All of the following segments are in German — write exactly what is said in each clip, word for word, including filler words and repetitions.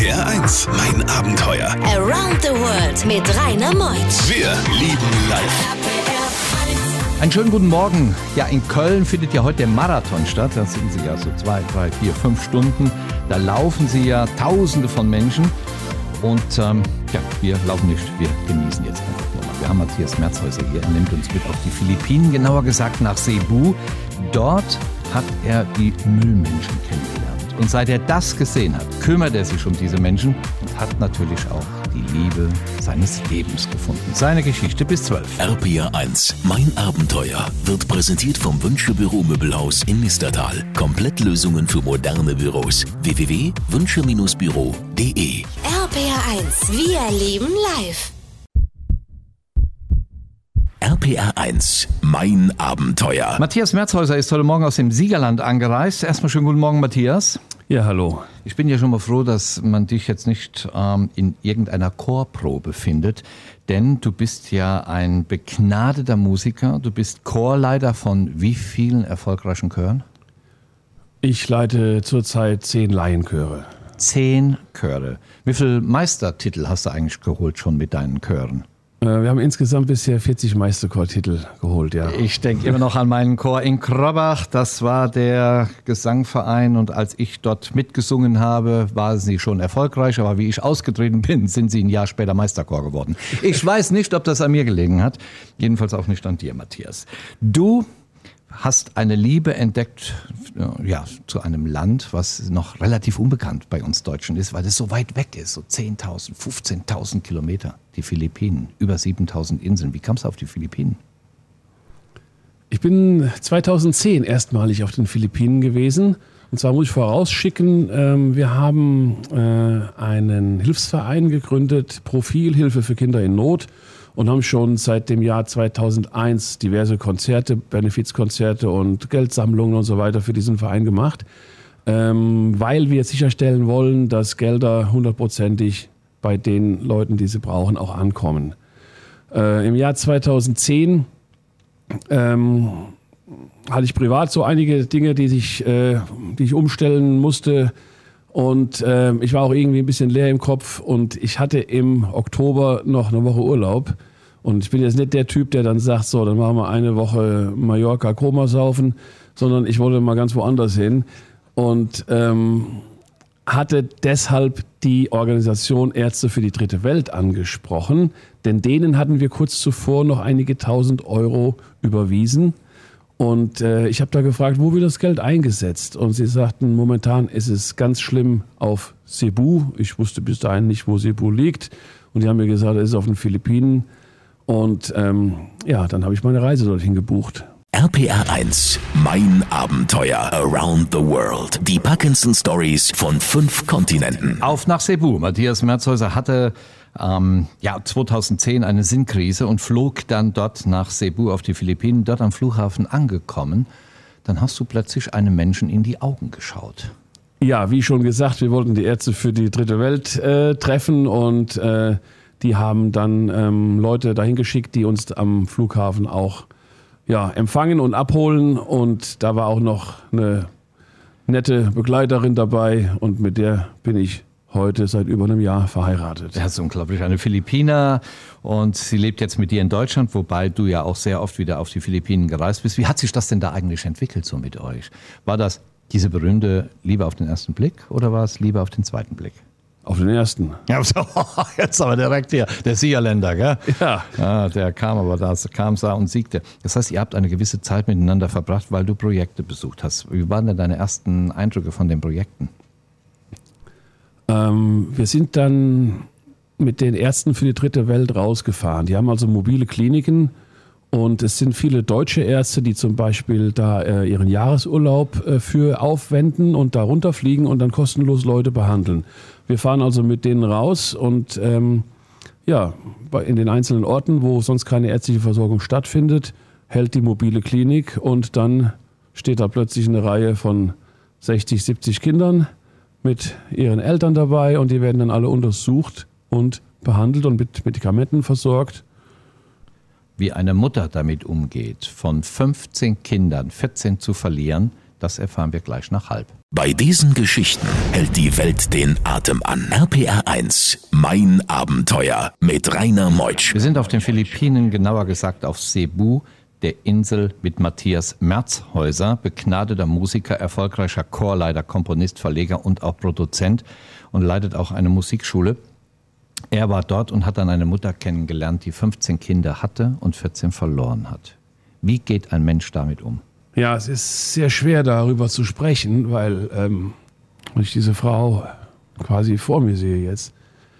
P R eins, mein Abenteuer. Around the World mit Rainer Meutsch. Wir lieben live. Einen schönen guten Morgen. Ja, in Köln findet ja heute der Marathon statt. Da sind Sie ja so zwei, drei, vier, fünf Stunden. Da laufen Sie ja Tausende von Menschen. Und ähm, ja, wir laufen nicht, wir genießen jetzt einfach nochmal. Wir haben Matthias Merzhäuser hier. Er nimmt uns mit auf die Philippinen, genauer gesagt nach Cebu. Dort hat er die Müllmenschen kennengelernt. Und seit er das gesehen hat, kümmert er sich um diese Menschen und hat natürlich auch die Liebe seines Lebens gefunden. Seine Geschichte bis zwölf. R P R eins, mein Abenteuer, wird präsentiert vom Wünsche Büromöbelhaus in Nistertal. Komplettlösungen für moderne Büros. w w w punkt wünsche Bindestrich büro punkt d e. R P R eins, wir leben live. R P R eins, mein Abenteuer. Matthias Merzhäuser ist heute Morgen aus dem Siegerland angereist. Erstmal schönen guten Morgen, Matthias. Ja, hallo. Ich bin ja schon mal froh, dass man dich jetzt nicht ähm, in irgendeiner Chorprobe findet, denn du bist ja ein begnadeter Musiker. Du bist Chorleiter von wie vielen erfolgreichen Chören? Ich leite zurzeit zehn Laienchöre. Zehn Chöre. Wie viele Meistertitel hast du eigentlich geholt schon mit deinen Chören? Wir haben insgesamt bisher vierzig Meisterchortitel geholt, ja. Ich denke immer noch an meinen Chor in Krobbach. Das war der Gesangverein und als ich dort mitgesungen habe, waren sie schon erfolgreich. Aber wie ich ausgetreten bin, sind sie ein Jahr später Meisterchor geworden. Ich weiß nicht, ob das an mir gelegen hat. Jedenfalls auch nicht an dir, Matthias. Du hast eine Liebe entdeckt, ja, zu einem Land, was noch relativ unbekannt bei uns Deutschen ist, weil es so weit weg ist, so zehntausend, fünfzehntausend Kilometer, die Philippinen, über siebentausend Inseln. Wie kamst du auf die Philippinen? Ich bin zweitausendzehn erstmalig auf den Philippinen gewesen. Und zwar muss ich vorausschicken, wir haben einen Hilfsverein gegründet, Profilhilfe für Kinder in Not. Und haben schon seit dem Jahr zweitausendeins diverse Konzerte, Benefizkonzerte und Geldsammlungen und so weiter für diesen Verein gemacht, ähm, weil wir sicherstellen wollen, dass Gelder hundertprozentig bei den Leuten, die sie brauchen, auch ankommen. Äh, Im Jahr zweitausendzehn ähm, hatte ich privat so einige Dinge, die, sich, äh, die ich umstellen musste. Und äh, ich war auch irgendwie ein bisschen leer im Kopf und ich hatte im Oktober noch eine Woche Urlaub. Und ich bin jetzt nicht der Typ, der dann sagt, so, dann machen wir eine Woche Mallorca Koma saufen, sondern ich wollte mal ganz woanders hin. Und ähm, hatte deshalb die Organisation Ärzte für die Dritte Welt angesprochen. Denn denen hatten wir kurz zuvor noch einige tausend Euro überwiesen. Und äh, ich habe da gefragt, wo wird das Geld eingesetzt? Und sie sagten, momentan ist es ganz schlimm auf Cebu. Ich wusste bis dahin nicht, wo Cebu liegt. Und die haben mir gesagt, es ist auf den Philippinen. Und ähm, ja, dann habe ich meine Reise dorthin gebucht. R P R eins, mein Abenteuer Around the World. Die packendsten Stories von fünf Kontinenten. Auf nach Cebu. Matthias Merzhäuser hatte ähm, ja, zweitausendzehn eine Sinnkrise und flog dann dort nach Cebu auf die Philippinen. Dort am Flughafen angekommen, dann hast du plötzlich einem Menschen in die Augen geschaut. Ja, wie schon gesagt, wir wollten die Ärzte für die Dritte Welt äh, treffen und äh, die haben dann ähm, Leute dahin geschickt, die uns am Flughafen auch ja, empfangen und abholen. Und da war auch noch eine nette Begleiterin dabei und mit der bin ich heute seit über einem Jahr verheiratet. Das ist unglaublich. Eine Philippiner und sie lebt jetzt mit dir in Deutschland, wobei du ja auch sehr oft wieder auf die Philippinen gereist bist. Wie hat sich das denn da eigentlich entwickelt so mit euch? War das diese berühmte Liebe auf den ersten Blick oder war es Liebe auf den zweiten Blick? Auf den ersten. Ja, jetzt aber direkt hier, der Siegerländer, gell? Ja. Ja, der kam aber da, kam, sah und siegte. Das heißt, ihr habt eine gewisse Zeit miteinander verbracht, weil du Projekte besucht hast. Wie waren denn deine ersten Eindrücke von den Projekten? Ähm, wir sind dann mit den Ärzten für die Dritte Welt rausgefahren. Die haben also mobile Kliniken und es sind viele deutsche Ärzte, die zum Beispiel da äh, ihren Jahresurlaub äh, für aufwenden und da runterfliegen und dann kostenlos Leute behandeln. Wir fahren also mit denen raus und ähm, ja, in den einzelnen Orten, wo sonst keine ärztliche Versorgung stattfindet, hält die mobile Klinik und dann steht da plötzlich eine Reihe von sechzig, siebzig Kindern mit ihren Eltern dabei und die werden dann alle untersucht und behandelt und mit Medikamenten versorgt. Wie eine Mutter damit umgeht, von fünfzehn Kindern vierzehn zu verlieren, Das erfahren wir gleich nach halb. Bei diesen Geschichten hält die Welt den Atem an. R P R eins, mein Abenteuer mit Rainer Meutsch. Wir sind auf den Philippinen, genauer gesagt auf Cebu, der Insel mit Matthias Merzhäuser, begnadeter Musiker, erfolgreicher Chorleiter, Komponist, Verleger und auch Produzent und leitet auch eine Musikschule. Er war dort und hat dann eine Mutter kennengelernt, die fünfzehn Kinder hatte und vierzehn verloren hat. Wie geht ein Mensch damit um? Ja, es ist sehr schwer darüber zu sprechen, weil ähm, ich diese Frau quasi vor mir sehe jetzt.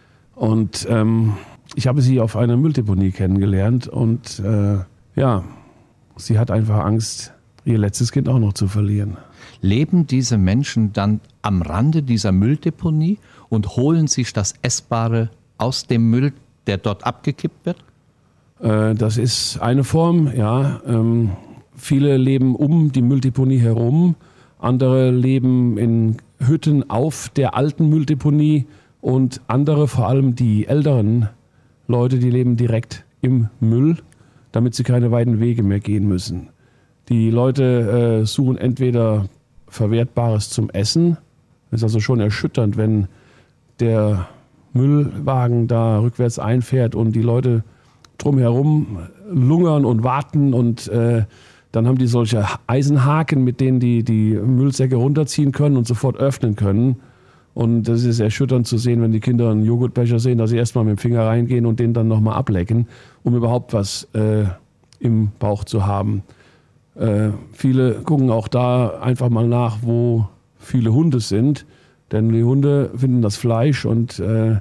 Und ähm, ich habe sie auf einer Mülldeponie kennengelernt und äh, ja, sie hat einfach Angst, ihr letztes Kind auch noch zu verlieren. Leben diese Menschen dann am Rande dieser Mülldeponie und holen sich das Essbare aus dem Müll, der dort abgekippt wird? Äh, das ist eine Form, ja. Ähm, viele leben um die Mülldeponie herum, andere leben in Hütten auf der alten Mülldeponie und andere, vor allem die älteren Leute, die leben direkt im Müll, damit sie keine weiten Wege mehr gehen müssen. Die Leute äh, suchen entweder Verwertbares zum Essen. Es ist also schon erschütternd, wenn der Müllwagen da rückwärts einfährt und die Leute drumherum lungern und warten und äh, dann haben die solche Eisenhaken, mit denen die die Müllsäcke runterziehen können und sofort öffnen können. Und das ist erschütternd zu sehen, wenn die Kinder einen Joghurtbecher sehen, dass sie erstmal mit dem Finger reingehen und den dann nochmal ablecken, um überhaupt was äh, im Bauch zu haben. Äh, viele gucken auch da einfach mal nach, wo viele Hunde sind, denn die Hunde finden das Fleisch und äh,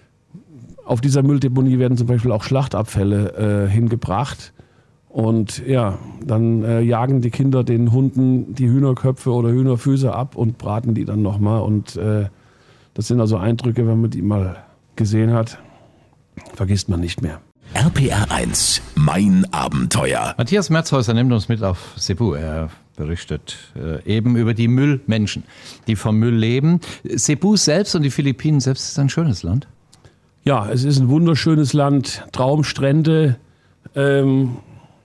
auf dieser Mülldeponie werden zum Beispiel auch Schlachtabfälle äh, hingebracht. Und ja, dann äh, jagen die Kinder den Hunden die Hühnerköpfe oder Hühnerfüße ab und braten die dann nochmal. Und äh, das sind also Eindrücke, wenn man die mal gesehen hat, vergisst man nicht mehr. R P R eins, mein Abenteuer. Matthias Merzhäuser nimmt uns mit auf Cebu. Er berichtet äh, eben über die Müllmenschen, die vom Müll leben. Cebu selbst und die Philippinen selbst ist ein schönes Land. Ja, es ist ein wunderschönes Land, Traumstrände. Ähm,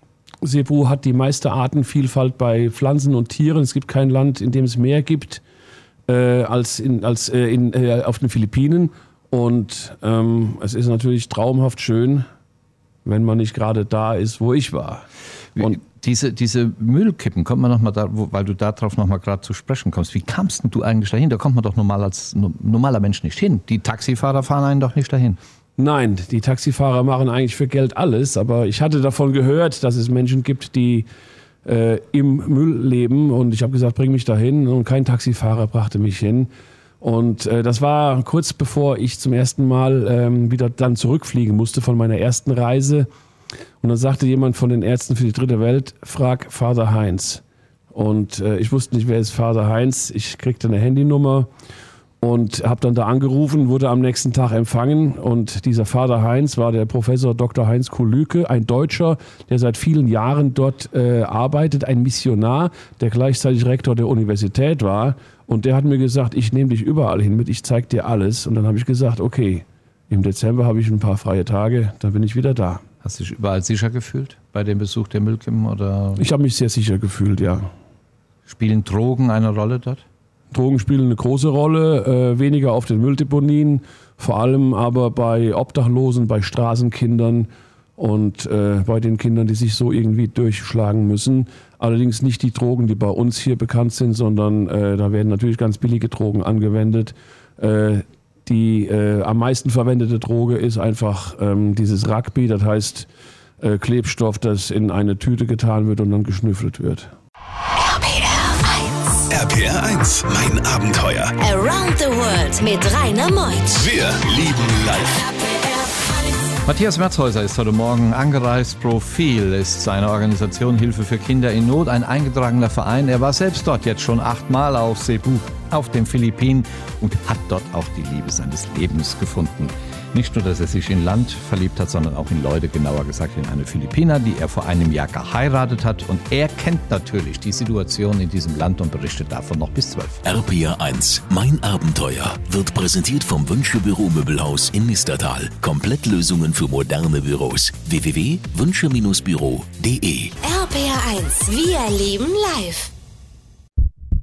Cebu hat die meiste Artenvielfalt bei Pflanzen und Tieren. Es gibt kein Land, in dem es mehr gibt äh, als, in, als äh, in, äh, auf den Philippinen. Und ähm, es ist natürlich traumhaft schön, wenn man nicht gerade da ist, wo ich war. Und diese, diese Müllkippen, kommt man noch mal da, wo, weil du darauf noch mal gerade zu sprechen kommst. Wie kamst denn du eigentlich dahin? Da kommt man doch normal als normaler Mensch nicht hin. Die Taxifahrer fahren einen doch nicht dahin. Nein, die Taxifahrer machen eigentlich für Geld alles, aber ich hatte davon gehört, dass es Menschen gibt, die äh, im Müll leben und ich habe gesagt, bring mich dahin und kein Taxifahrer brachte mich hin. Und äh, das war kurz bevor ich zum ersten Mal ähm, wieder dann zurückfliegen musste von meiner ersten Reise. Und dann sagte jemand von den Ärzten für die dritte Welt, frag Vater Heinz. Und äh, ich wusste nicht, wer ist Vater Heinz. Ich kriegte eine Handynummer und habe dann da angerufen, wurde am nächsten Tag empfangen. Und dieser Vater Heinz war der Professor Doktor Heinz Kulüke, ein Deutscher, der seit vielen Jahren dort äh, arbeitet, ein Missionar, der gleichzeitig Rektor der Universität war. Und der hat mir gesagt, ich nehme dich überall hin mit, ich zeige dir alles. Und dann habe ich gesagt, okay, im Dezember habe ich ein paar freie Tage, dann bin ich wieder da. Hast du dich überall sicher gefühlt bei dem Besuch der Müllkippen? Oder ich habe mich sehr sicher gefühlt, ja. Spielen Drogen eine Rolle dort? Drogen spielen eine große Rolle, äh, weniger auf den Mülldeponien, vor allem aber bei Obdachlosen, bei Straßenkindern und äh, bei den Kindern, die sich so irgendwie durchschlagen müssen. Allerdings nicht die Drogen, die bei uns hier bekannt sind, sondern äh, da werden natürlich ganz billige Drogen angewendet. Äh, die äh, am meisten verwendete Droge ist einfach ähm, dieses Rugby, das heißt äh, Klebstoff, das in eine Tüte getan wird und dann geschnüffelt wird. R P R eins. R P R eins, mein Abenteuer. Around the World mit Rainer Meutsch. Wir lieben live. Matthias Merzhäuser ist heute Morgen angereist. Profil ist seine Organisation Hilfe für Kinder in Not, ein eingetragener Verein. Er war selbst dort jetzt schon achtmal auf Cebu, auf den Philippinen und hat dort auch die Liebe seines Lebens gefunden. Nicht nur, dass er sich in Land verliebt hat, sondern auch in Leute, genauer gesagt in eine Philippiner, die er vor einem Jahr geheiratet hat. Und er kennt natürlich die Situation in diesem Land und berichtet davon noch bis zwölf. R P R eins, mein Abenteuer, wird präsentiert vom Wünsche-Büro Möbelhaus in Nistertal. Komplettlösungen für moderne Büros. w w w punkt wünsche Bindestrich büro punkt de R P R eins. Wir leben live.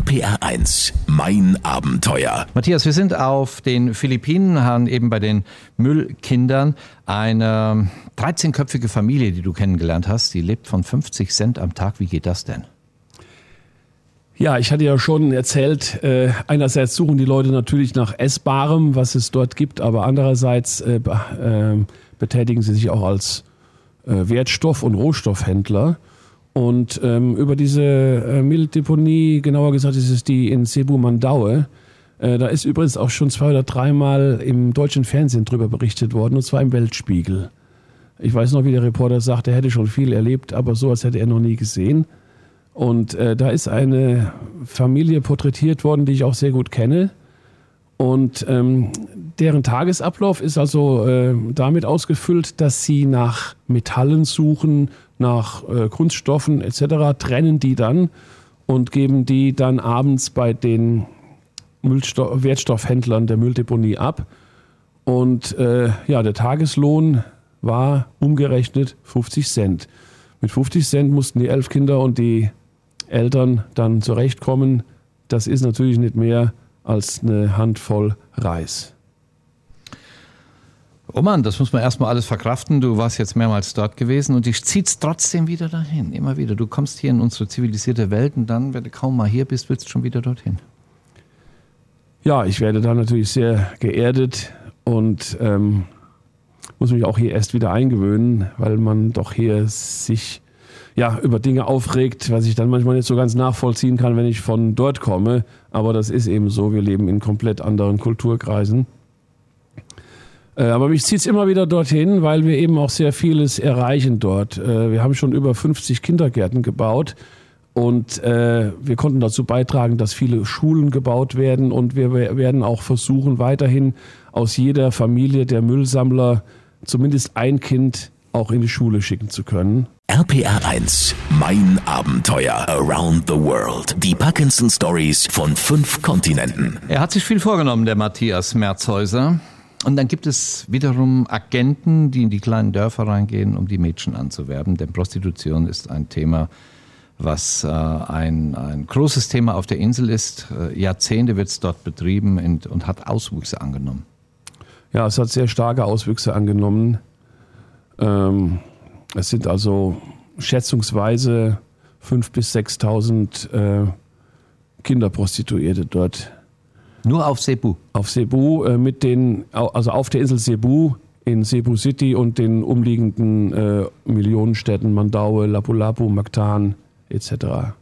P R eins, mein Abenteuer. Matthias, wir sind auf den Philippinen, haben eben bei den Müllkindern eine dreizehnköpfige Familie, die du kennengelernt hast, die lebt von fünfzig Cent am Tag. Wie geht das denn? Ja, ich hatte ja schon erzählt, äh, einerseits suchen die Leute natürlich nach Essbarem, was es dort gibt, aber andererseits äh, äh, betätigen sie sich auch als äh, Wertstoff- und Rohstoffhändler. Und ähm, über diese äh, Mülldeponie, genauer gesagt ist es die in Cebu Mandaue, äh, da ist übrigens auch schon zwei oder dreimal im deutschen Fernsehen drüber berichtet worden, und zwar im Weltspiegel. Ich weiß noch, wie der Reporter sagt, er hätte schon viel erlebt, aber sowas hätte er noch nie gesehen. Und äh, da ist eine Familie porträtiert worden, die ich auch sehr gut kenne. Und ähm, deren Tagesablauf ist also äh, damit ausgefüllt, dass sie nach Metallen suchen, nach äh, Kunststoffen et cetera, trennen die dann und geben die dann abends bei den Müllsto- Wertstoffhändlern der Mülldeponie ab. Und äh, ja, der Tageslohn war umgerechnet fünfzig Cent. Mit fünfzig Cent mussten die elf Kinder und die Eltern dann zurechtkommen. Das ist natürlich nicht mehr als eine Handvoll Reis. Oh Mann, das muss man erstmal alles verkraften. Du warst jetzt mehrmals dort gewesen und dich zieht es trotzdem wieder dahin. Immer wieder. Du kommst hier in unsere zivilisierte Welt und dann, wenn du kaum mal hier bist, willst du schon wieder dorthin. Ja, ich werde da natürlich sehr geerdet und ähm, muss mich auch hier erst wieder eingewöhnen, weil man doch hier sich ja, über Dinge aufregt, was ich dann manchmal nicht so ganz nachvollziehen kann, wenn ich von dort komme. Aber das ist eben so, wir leben in komplett anderen Kulturkreisen. Äh, aber mich zieht es immer wieder dorthin, weil wir eben auch sehr vieles erreichen dort. Äh, wir haben schon über fünfzig Kindergärten gebaut und äh, wir konnten dazu beitragen, dass viele Schulen gebaut werden, und wir werden auch versuchen, weiterhin aus jeder Familie der Müllsammler zumindest ein Kind auch in die Schule schicken zu können. R P R eins, mein Abenteuer around the world. Die Parkinson Stories von fünf Kontinenten. Er hat sich viel vorgenommen, der Matthias Merzhäuser. Und dann gibt es wiederum Agenten, die in die kleinen Dörfer reingehen, um die Mädchen anzuwerben. Denn Prostitution ist ein Thema, was äh, ein, ein großes Thema auf der Insel ist. Äh, Jahrzehnte wird es dort betrieben und, und hat Auswüchse angenommen. Ja, es hat sehr starke Auswüchse angenommen. Ähm, es sind also schätzungsweise fünftausend bis sechstausend äh, Kinderprostituierte dort. Nur auf Cebu? Auf Cebu, äh, mit den, also auf der Insel Cebu, in Cebu City und den umliegenden äh, Millionenstädten Mandaue, Lapu-Lapu, Mactan et cetera.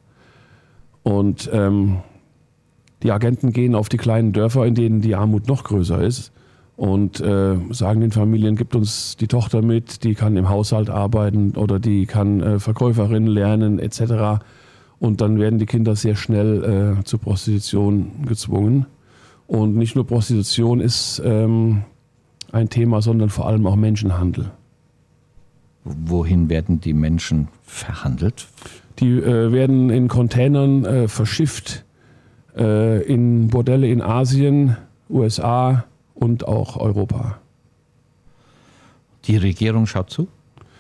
Und ähm, die Agenten gehen auf die kleinen Dörfer, in denen die Armut noch größer ist, und äh, sagen den Familien, gibt uns die Tochter mit, die kann im Haushalt arbeiten oder die kann äh, Verkäuferin lernen et cetera. Und dann werden die Kinder sehr schnell äh, zur Prostitution gezwungen. Und nicht nur Prostitution ist ähm, ein Thema, sondern vor allem auch Menschenhandel. Wohin werden die Menschen verhandelt? Die äh, werden in Containern äh, verschifft äh, in Bordelle in Asien, U S A und auch Europa. Die Regierung schaut zu?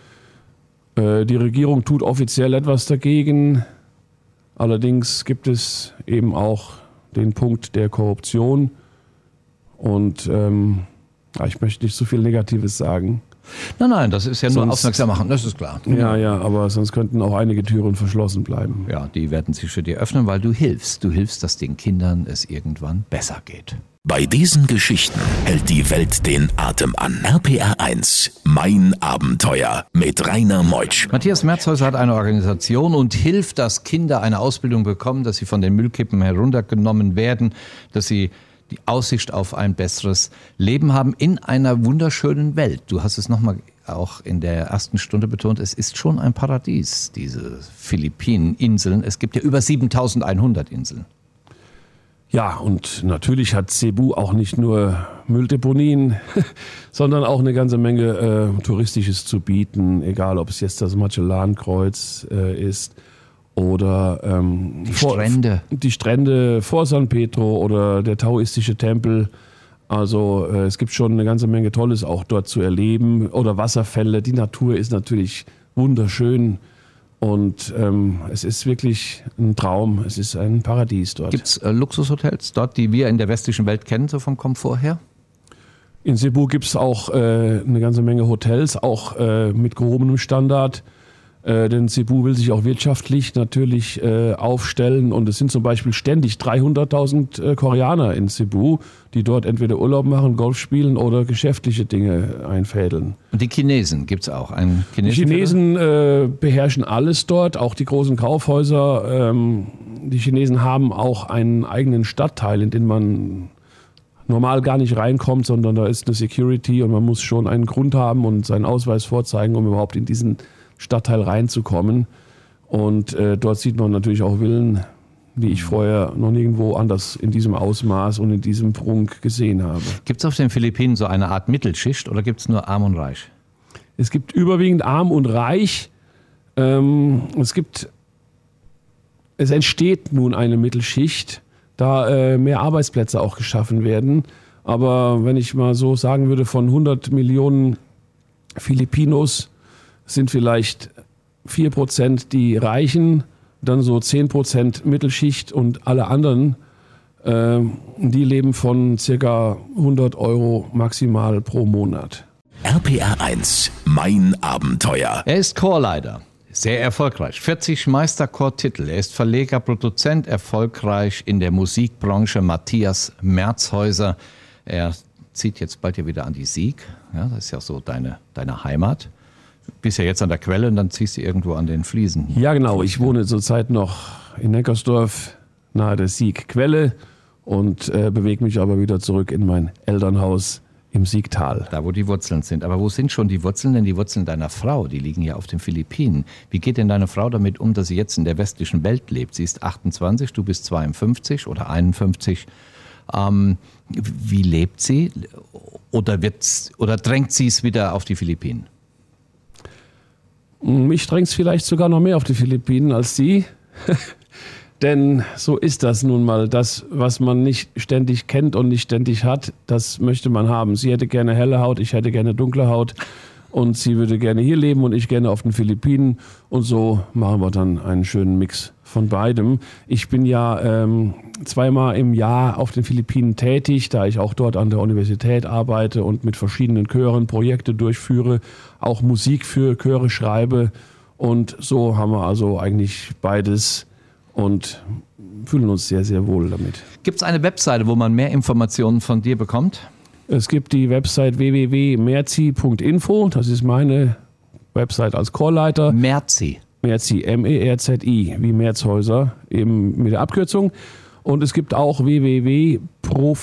Äh, die Regierung tut offiziell etwas dagegen. Allerdings gibt es eben auch den Punkt der Korruption. Und ähm, ja, ich möchte nicht so viel Negatives sagen. Nein, nein, das ist ja nur Sonst- aufmerksam machen, das ist klar. Ja, ja, aber sonst könnten auch einige Türen verschlossen bleiben. Ja, die werden sich für dich öffnen, weil du hilfst. Du hilfst, dass den Kindern es irgendwann besser geht. Bei diesen Geschichten hält die Welt den Atem an. R P R eins, mein Abenteuer mit Rainer Meutsch. Matthias Merzhäuser hat eine Organisation und hilft, dass Kinder eine Ausbildung bekommen, dass sie von den Müllkippen heruntergenommen werden, dass sie die Aussicht auf ein besseres Leben haben in einer wunderschönen Welt. Du hast es nochmal auch in der ersten Stunde betont, es ist schon ein Paradies, diese Philippineninseln. Es gibt ja über siebentausendeinhundert Inseln. Ja, und natürlich hat Cebu auch nicht nur Mülldeponien, sondern auch eine ganze Menge äh, Touristisches zu bieten, egal ob es jetzt das Magellankreuz äh, ist oder ähm, Die Strände. die Strände vor San Pedro oder der taoistische Tempel. Also äh, es gibt schon eine ganze Menge Tolles auch dort zu erleben. Oder Wasserfälle. Die Natur ist natürlich wunderschön. Und ähm, es ist wirklich ein Traum, es ist ein Paradies dort. Gibt es äh, Luxushotels dort, die wir in der westlichen Welt kennen, so vom Komfort her? In Cebu gibt es auch äh, eine ganze Menge Hotels, auch äh, mit gehobenem Standard. Äh, denn Cebu will sich auch wirtschaftlich natürlich äh, aufstellen. Und es sind zum Beispiel ständig dreihunderttausend äh, Koreaner in Cebu, die dort entweder Urlaub machen, Golf spielen oder geschäftliche Dinge einfädeln. Und die Chinesen gibt es auch? Einen die Chinesen äh, beherrschen alles dort, auch die großen Kaufhäuser. Ähm, die Chinesen haben auch einen eigenen Stadtteil, in den man normal gar nicht reinkommt, sondern da ist eine Security und man muss schon einen Grund haben und seinen Ausweis vorzeigen, um überhaupt in diesen Stadtteil reinzukommen. Und äh, dort sieht man natürlich auch Villen, die ich vorher noch nirgendwo anders in diesem Ausmaß und in diesem Prunk gesehen habe. Gibt es auf den Philippinen so eine Art Mittelschicht oder gibt es nur Arm und Reich? Es gibt überwiegend Arm und Reich. Ähm, es gibt, es entsteht nun eine Mittelschicht, da äh, mehr Arbeitsplätze auch geschaffen werden. Aber wenn ich mal so sagen würde, von hundert Millionen Filipinos sind vielleicht vier Prozent die Reichen, dann so zehn Prozent Mittelschicht und alle anderen, äh, die leben von circa hundert Euro maximal pro Monat. R P R eins, mein Abenteuer. Er ist Chorleiter, sehr erfolgreich, vierzig Meisterchortitel. Er ist Verleger, Produzent, erfolgreich in der Musikbranche. Matthias Merzhäuser. Er zieht jetzt bald ja wieder an die Sieg. Ja, das ist ja so deine, deine Heimat. Bist ja jetzt an der Quelle und dann ziehst du irgendwo an den Fliesen. Ja, genau. Ich wohne zurzeit noch in Neckarsdorf nahe der Siegquelle und äh, bewege mich aber wieder zurück in mein Elternhaus im Siegtal. Da, wo die Wurzeln sind. Aber wo sind schon die Wurzeln? Denn die Wurzeln deiner Frau, die liegen ja auf den Philippinen. Wie geht denn deine Frau damit um, dass sie jetzt in der westlichen Welt lebt? Sie ist achtundzwanzig, du bist zweiundfünfzig oder einundfünfzig. Ähm, wie lebt sie? Oder, wird's, oder drängt sie es wieder auf die Philippinen? Mich drängt es vielleicht sogar noch mehr auf die Philippinen als Sie. Denn so ist das nun mal. Das, was man nicht ständig kennt und nicht ständig hat, das möchte man haben. Sie hätte gerne helle Haut, ich hätte gerne dunkle Haut. Und sie würde gerne hier leben und ich gerne auf den Philippinen. Und so machen wir dann einen schönen Mix von beidem. Ich bin ja ähm, zweimal im Jahr auf den Philippinen tätig, da ich auch dort an der Universität arbeite und mit verschiedenen Chören Projekte durchführe, auch Musik für Chöre schreibe. Und so haben wir also eigentlich beides und fühlen uns sehr, sehr wohl damit. Gibt es eine Webseite, wo man mehr Informationen von dir bekommt? Es gibt die Website w w w punkt merzi punkt info, das ist meine Website als Chorleiter. Merzi. Merzi, M E R Z I, wie Merzhäuser, eben mit der Abkürzung. Und es gibt auch w w w punkt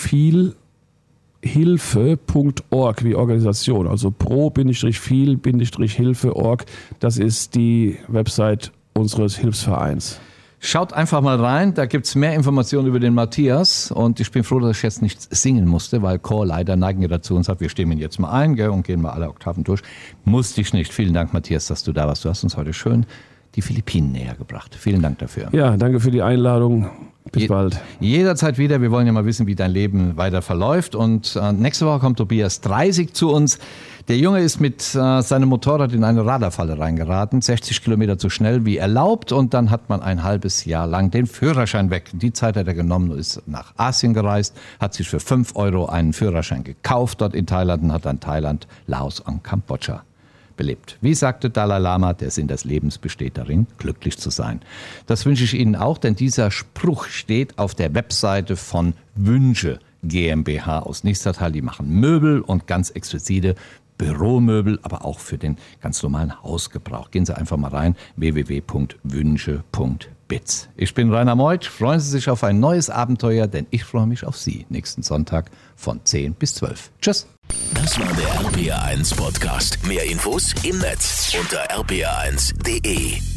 profilhilfe punkt org, wie Organisation, also pro-viel-hilfe punkt org. Das ist die Website unseres Hilfsvereins. Schaut einfach mal rein, da gibt es mehr Informationen über den Matthias und ich bin froh, dass ich jetzt nicht singen musste, weil Chorleiter neigen ja dazu und sagt, wir stimmen jetzt mal ein, gell, und gehen mal alle Oktaven durch. Musste ich nicht. Vielen Dank, Matthias, dass du da warst. Du hast uns heute schön die Philippinen näher gebracht. Vielen Dank dafür. Ja, danke für die Einladung. Bis Je- bald. Jederzeit wieder. Wir wollen ja mal wissen, wie dein Leben weiter verläuft. Und äh, nächste Woche kommt Tobias dreißig zu uns. Der Junge ist mit äh, seinem Motorrad in eine Radarfalle reingeraten, sechzig Kilometer zu schnell wie erlaubt, und dann hat man ein halbes Jahr lang den Führerschein weg. Die Zeit hat er genommen und ist nach Asien gereist, hat sich für fünf Euro einen Führerschein gekauft dort in Thailand und hat dann Thailand, Laos und Kambodscha belebt. Wie sagte Dalai Lama, der Sinn des Lebens besteht darin, glücklich zu sein. Das wünsche ich Ihnen auch, denn dieser Spruch steht auf der Webseite von Wünsche GmbH aus Nistertal. Die machen Möbel und ganz exquisite Büromöbel, aber auch für den ganz normalen Hausgebrauch. Gehen Sie einfach mal rein, w w w punkt wünsche punkt biz. Ich bin Rainer Meuth. Freuen Sie sich auf ein neues Abenteuer, denn ich freue mich auf Sie nächsten Sonntag von zehn bis zwölf. Tschüss. Das war der R P R eins Podcast. Mehr Infos im Netz unter r p r eins punkt d e.